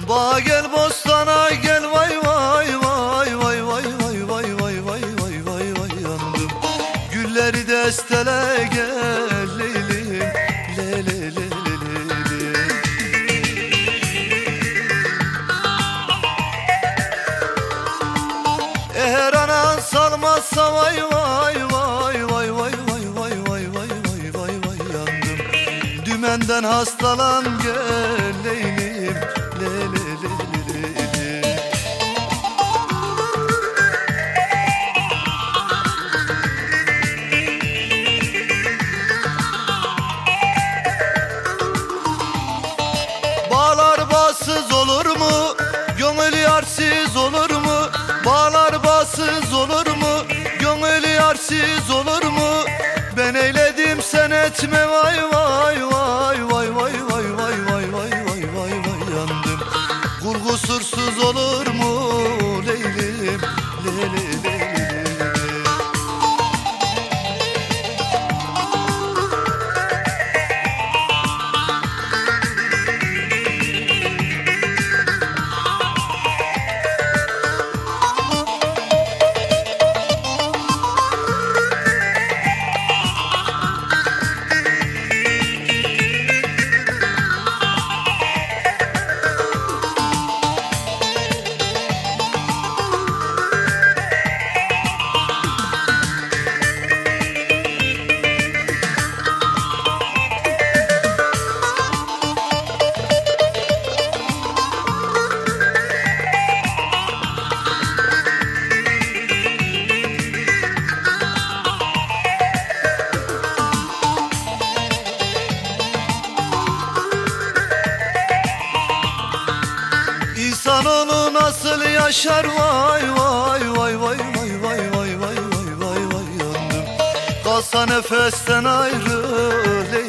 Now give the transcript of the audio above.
Bağa gel bostana gel vay vay vay vay vay vay vay vay vay vay vay vay yandım. Gülleri destele gel leylim le le le le le. Eğer anan salmazsa vay vay vay vay vay vay vay vay vay vay vay vay yandım. Dümenden hastalan gel leylim le le le le le. Bağlar bağsız olur mu? Gönül yarsız olur mu? Bağlar bağsız olur mu? Gönül yarsız olur mu? Ben eyledim sen etme vay vay vay vay vay vay vay vay vay vay vay vay yandım. Kul kusursuz olur mu leylim le le le le le. İnsanoğlu nasıl yaşar vay vay vay vay vay vay vay vay vay vay vay yandım. Kalsa nefesten ayrı